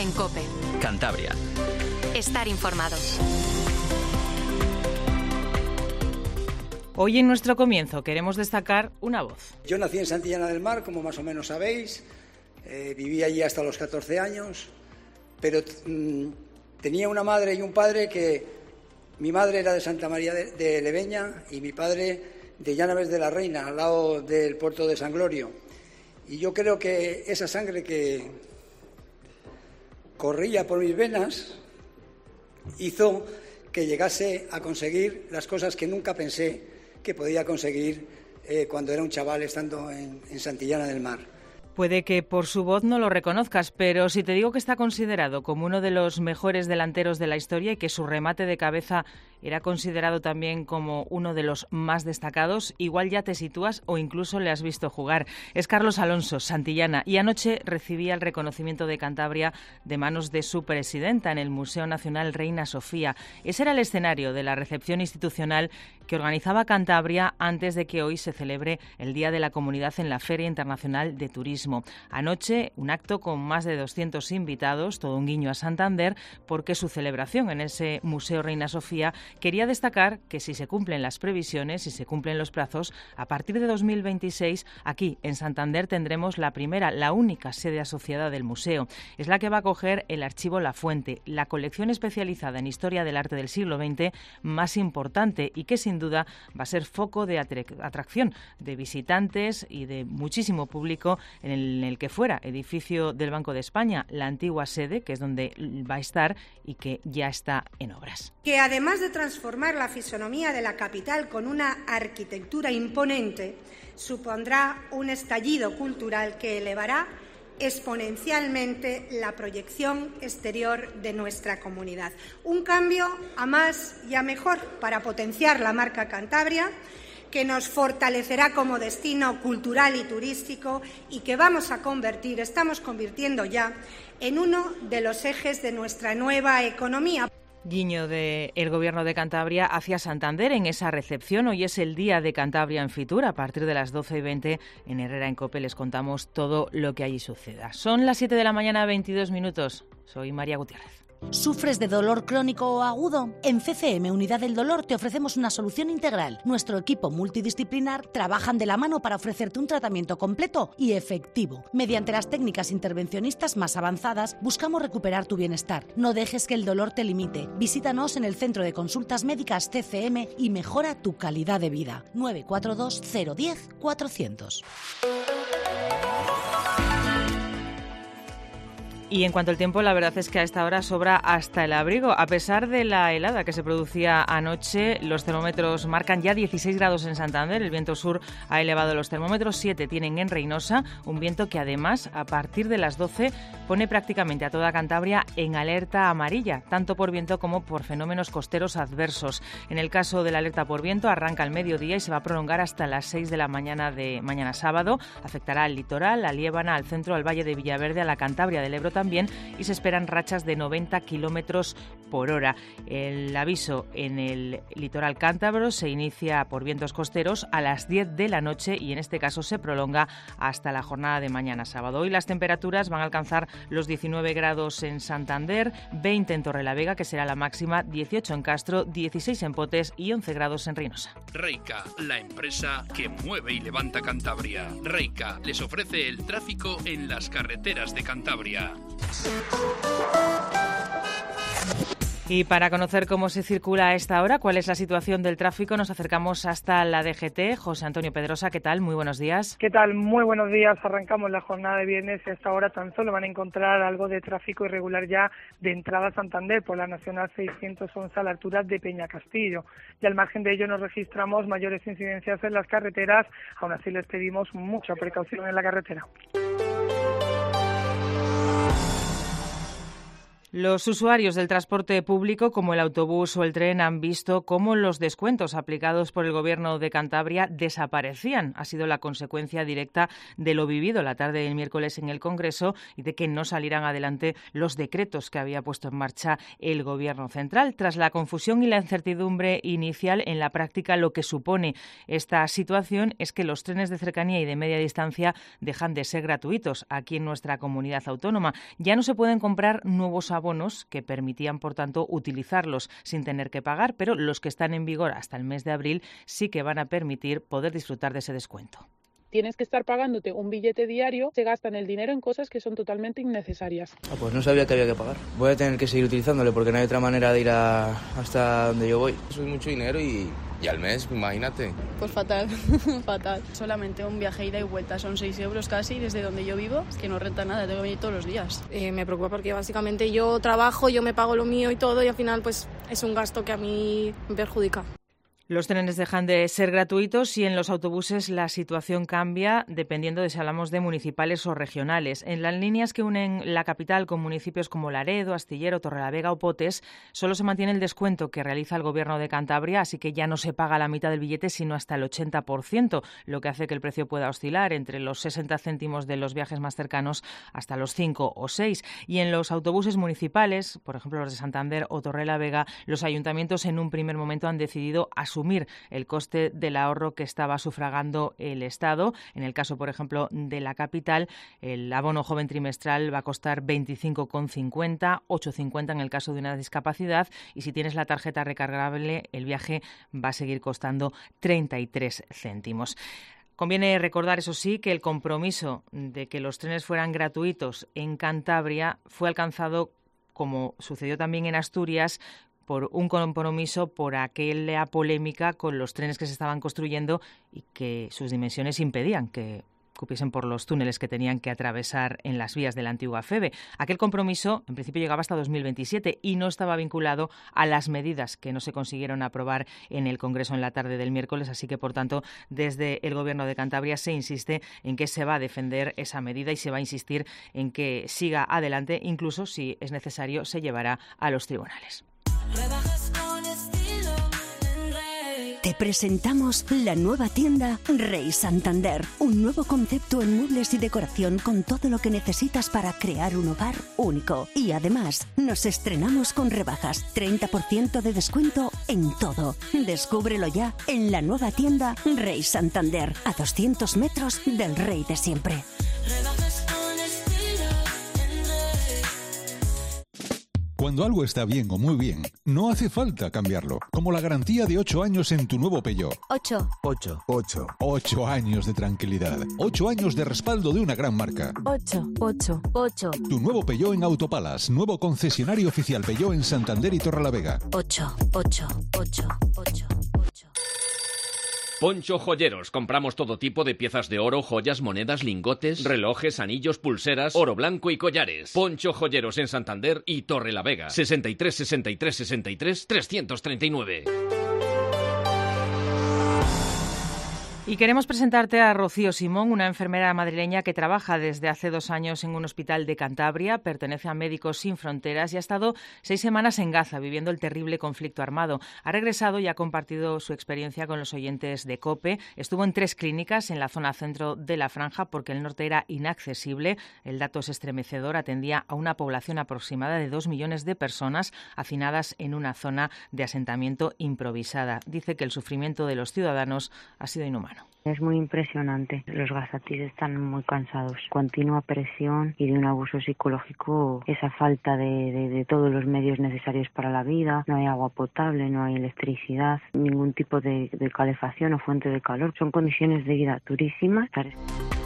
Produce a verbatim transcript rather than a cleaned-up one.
Herrera en COPE. Cantabria. Estar informado. Hoy en nuestro comienzo queremos destacar una voz. Yo nací en Santillana del Mar, como más o menos sabéis. Eh, viví allí hasta los catorce años, pero mmm, tenía una madre y un padre que... Mi madre era de Santa María de, de Leveña y mi padre de Llanaves de la Reina, al lado del puerto de San Glorio. Y yo creo que esa sangre que corría por mis venas hizo que llegase a conseguir las cosas que nunca pensé que podía conseguir eh, cuando era un chaval estando en, en Santillana del Mar. Puede que por su voz no lo reconozcas, pero si te digo que está considerado como uno de los mejores delanteros de la historia y que su remate de cabeza era considerado también como uno de los más destacados, igual ya te sitúas o incluso le has visto jugar. Es Carlos Alonso, santillana, y anoche recibía el reconocimiento de Cantabria de manos de su presidenta en el Museo Nacional Reina Sofía. Ese era el escenario de la recepción institucional que organizaba Cantabria antes de que hoy se celebre el Día de la Comunidad en la Feria Internacional de Turismo. Anoche, un acto con más de doscientos invitados, todo un guiño a Santander, porque su celebración en ese Museo Reina Sofía quería destacar que si se cumplen las previsiones, si se cumplen los plazos, a partir de dos mil veintiséis, aquí en Santander tendremos la primera, la única sede asociada del museo. Es la que va a acoger el Archivo La Fuente, la colección especializada en historia del arte del siglo veinte más importante y que sin duda va a ser foco de atracción de visitantes y de muchísimo público en el en el que fuera edificio del Banco de España, la antigua sede, que es donde va a estar y que ya está en obras. Que además de transformar la fisonomía de la capital con una arquitectura imponente, supondrá un estallido cultural que elevará exponencialmente la proyección exterior de nuestra comunidad. Un cambio a más y a mejor para potenciar la marca Cantabria, que nos fortalecerá como destino cultural y turístico y que vamos a convertir, estamos convirtiendo ya, en uno de los ejes de nuestra nueva economía. Guiño del Gobierno de Cantabria hacia Santander en esa recepción. Hoy es el Día de Cantabria en Fitur. A partir de las doce y veinte en Herrera en COPE les contamos todo lo que allí suceda. Son las siete de la mañana, veintidós minutos. Soy María Gutiérrez. ¿Sufres de dolor crónico o agudo? En C C M Unidad del Dolor te ofrecemos una solución integral. Nuestro equipo multidisciplinar trabajan de la mano para ofrecerte un tratamiento completo y efectivo. Mediante las técnicas intervencionistas más avanzadas, buscamos recuperar tu bienestar. No dejes que el dolor te limite. Visítanos en el Centro de Consultas Médicas C C M y mejora tu calidad de vida. nueve cuatro dos cero uno cero cuatrocientos. Y en cuanto al tiempo, la verdad es que a esta hora sobra hasta el abrigo. A pesar de la helada que se producía anoche, los termómetros marcan ya dieciséis grados en Santander. El viento sur ha elevado los termómetros, siete tienen en Reinosa, un viento que además, a partir de las doce, pone prácticamente a toda Cantabria en alerta amarilla, tanto por viento como por fenómenos costeros adversos. En el caso de la alerta por viento, arranca al mediodía y se va a prolongar hasta las seis de la mañana de mañana sábado. Afectará al litoral, a Liébana, al centro, al Valle de Villaverde, a la Cantabria del Ebro también, y se esperan rachas de noventa kilómetros por hora. El aviso en el litoral cántabro se inicia por vientos costeros a las diez de la noche y en este caso se prolonga hasta la jornada de mañana sábado. Hoy las temperaturas van a alcanzar los diecinueve grados en Santander, veinte en Torrelavega, que será la máxima, dieciocho en Castro, dieciséis en Potes y once grados en Reinosa. Reica, la empresa que mueve y levanta Cantabria. Reica les ofrece el tráfico en las carreteras de Cantabria. Y para conocer cómo se circula a esta hora, cuál es la situación del tráfico, nos acercamos hasta la D G T. José Antonio Pedrosa, ¿qué tal? Muy buenos días. ¿Qué tal? Muy buenos días. Arrancamos la jornada de viernes y a esta hora tan solo van a encontrar algo de tráfico irregular ya de entrada a Santander por la Nacional seiscientos once a la altura de Peñacastillo. Y al margen de ello nos registramos mayores incidencias en las carreteras. Aún así les pedimos mucha precaución en la carretera. Los usuarios del transporte público, como el autobús o el tren, han visto cómo los descuentos aplicados por el Gobierno de Cantabria desaparecían. Ha sido la consecuencia directa de lo vivido la tarde del miércoles en el Congreso y de que no salieran adelante los decretos que había puesto en marcha el Gobierno central. Tras la confusión y la incertidumbre inicial, en la práctica lo que supone esta situación es que los trenes de cercanía y de media distancia dejan de ser gratuitos aquí en nuestra comunidad autónoma. Ya no se pueden comprar nuevos abonos abonos que permitían, por tanto, utilizarlos sin tener que pagar, pero los que están en vigor hasta el mes de abril sí que van a permitir poder disfrutar de ese descuento. Tienes que estar pagándote un billete diario, se gastan el dinero en cosas que son totalmente innecesarias. Ah, pues no sabía que había que pagar. Voy a tener que seguir utilizándole porque no hay otra manera de ir a, hasta donde yo voy. Eso es mucho dinero y, y al mes, imagínate. Pues fatal, fatal. Solamente un viaje ida y vuelta, son seis euros casi desde donde yo vivo, que no renta nada, tengo que venir todos los días. Eh, me preocupa porque básicamente yo trabajo, yo me pago lo mío y todo y al final pues es un gasto que a mí me perjudica. Los trenes dejan de ser gratuitos y en los autobuses la situación cambia dependiendo de si hablamos de municipales o regionales. En las líneas que unen la capital con municipios como Laredo, Astillero, Torrelavega o Potes, solo se mantiene el descuento que realiza el Gobierno de Cantabria, así que ya no se paga la mitad del billete sino hasta el ochenta por ciento, lo que hace que el precio pueda oscilar entre los sesenta céntimos de los viajes más cercanos hasta los cinco o seis. Y en los autobuses municipales, por ejemplo los de Santander o Torrelavega, los ayuntamientos en un primer momento han decidido asumir el coste del ahorro que estaba sufragando el Estado. En el caso, por ejemplo, de la capital, el abono joven trimestral va a costar veinticinco con cincuenta, ocho con cincuenta en el caso de una discapacidad, y si tienes la tarjeta recargable, el viaje va a seguir costando treinta y tres céntimos. Conviene recordar, eso sí, que el compromiso de que los trenes fueran gratuitos en Cantabria fue alcanzado, como sucedió también en Asturias, por un compromiso por aquella polémica con los trenes que se estaban construyendo y que sus dimensiones impedían que cupiesen por los túneles que tenían que atravesar en las vías de la antigua FEVE. Aquel compromiso, en principio, llegaba hasta dos mil veintisiete y no estaba vinculado a las medidas que no se consiguieron aprobar en el Congreso en la tarde del miércoles, así que, por tanto, desde el Gobierno de Cantabria se insiste en que se va a defender esa medida y se va a insistir en que siga adelante, incluso si es necesario, se llevará a los tribunales. Rebajas con estilo en Rey. Te presentamos la nueva tienda Rey Santander. Un nuevo concepto en muebles y decoración con todo lo que necesitas para crear un hogar único. Y además, nos estrenamos con rebajas, treinta por ciento de descuento en todo. Descúbrelo ya en la nueva tienda Rey Santander, a doscientos metros del Rey de siempre. Rebajas con estilo en Rey. Cuando algo está bien o muy bien, no hace falta cambiarlo. Como la garantía de ocho años en tu nuevo Peugeot. ocho. ocho. ocho. ocho años de tranquilidad. ocho años de respaldo de una gran marca. ocho. ocho. ocho. Tu nuevo Peugeot en Autopalas. Nuevo concesionario oficial Peugeot en Santander y Torrelavega. ocho. ocho. ocho. ocho. Poncho Joyeros. Compramos todo tipo de piezas de oro, joyas, monedas, lingotes, relojes, anillos, pulseras, oro blanco y collares. Poncho Joyeros en Santander y Torrelavega. sesenta y tres, sesenta y tres, sesenta y tres, trescientos treinta y nueve. Y queremos presentarte a Rocío Simón, una enfermera madrileña que trabaja desde hace dos años en un hospital de Cantabria, pertenece a Médicos Sin Fronteras y ha estado seis semanas en Gaza viviendo el terrible conflicto armado. Ha regresado y ha compartido su experiencia con los oyentes de COPE. Estuvo en tres clínicas en la zona centro de la franja porque el norte era inaccesible. El dato es estremecedor, atendía a una población aproximada de dos millones de personas hacinadas en una zona de asentamiento improvisada. Dice que el sufrimiento de los ciudadanos ha sido inhumano. Es muy impresionante. Los gazatíes están muy cansados. Continua presión y de un abuso psicológico. Esa falta de, de, de todos los medios necesarios para la vida. No hay agua potable, no hay electricidad, ningún tipo de, de calefacción o fuente de calor. Son condiciones de vida durísimas.